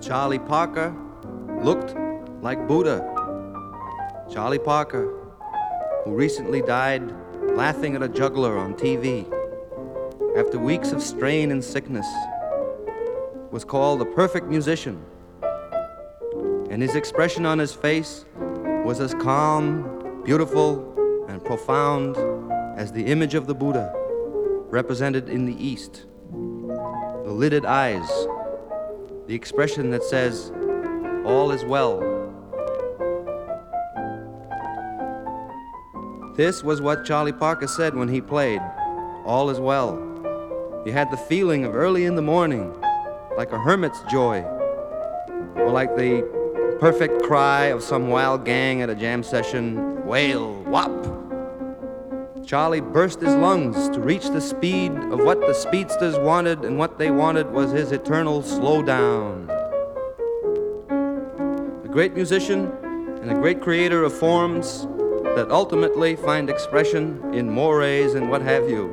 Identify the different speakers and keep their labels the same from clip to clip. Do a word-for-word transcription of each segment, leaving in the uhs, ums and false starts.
Speaker 1: Charlie Parker looked like Buddha. Charlie Parker, who recently died laughing at a juggler on T V after weeks of strain and sickness, was called a perfect musician, and his expression on his face was as calm, beautiful, and profound as the image of the Buddha represented in the East. The lidded eyes, the expression that says, all is well. This was what Charlie Parker said when he played, all is well. You had the feeling of early in the morning, like a hermit's joy, or like the perfect cry of some wild gang at a jam session, wail, whop. Charlie burst his lungs to reach the speed of what the speedsters wanted, and what they wanted was his eternal slowdown. A great musician and a great creator of forms that ultimately find expression in mores and what have you.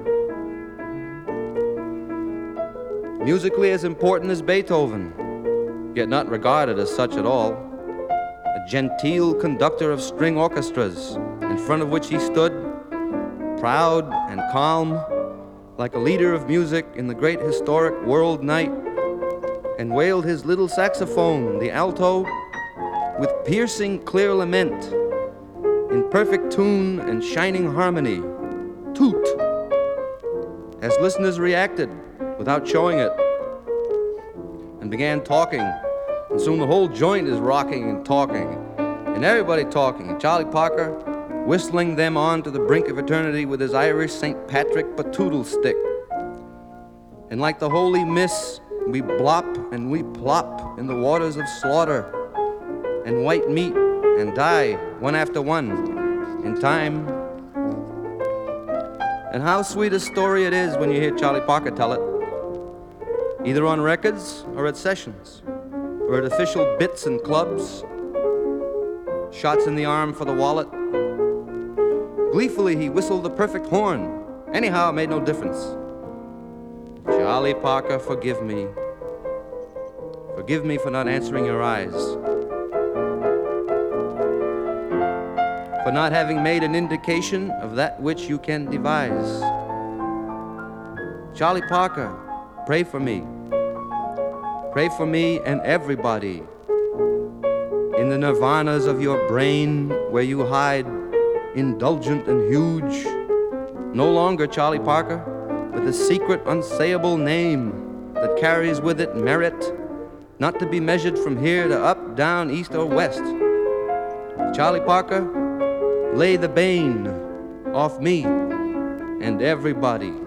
Speaker 1: Musically as important as Beethoven, yet not regarded as such at all. A genteel conductor of string orchestras, in front of which he stood, proud and calm, like a leader of music in the great historic world night, and wailed his little saxophone, the alto, with piercing clear lament, in perfect tune and shining harmony, toot, as listeners reacted without showing it, and began talking, and soon the whole joint is rocking and talking, and everybody talking, and Charlie Parker whistling them on to the brink of eternity with his Irish Saint Patrick patoodle stick. And like the holy miss, we blop and we plop in the waters of slaughter and white meat and die one after one in time. And how sweet a story it is when you hear Charlie Parker tell it, either on records or at sessions, or at official bits and clubs, shots in the arm for the wallet. Gleefully he whistled the perfect horn. Anyhow, it made no difference. Charlie Parker, forgive me. Forgive me for not answering your eyes, for not having made an indication of that which you can devise. Charlie Parker, pray for me. Pray for me and everybody in the nirvanas of your brain, where you hide, indulgent and huge, no longer Charlie Parker, with a secret unsayable name that carries with it merit, not to be measured from here to up, down, east or west. Charlie Parker, lay the bane off me and everybody.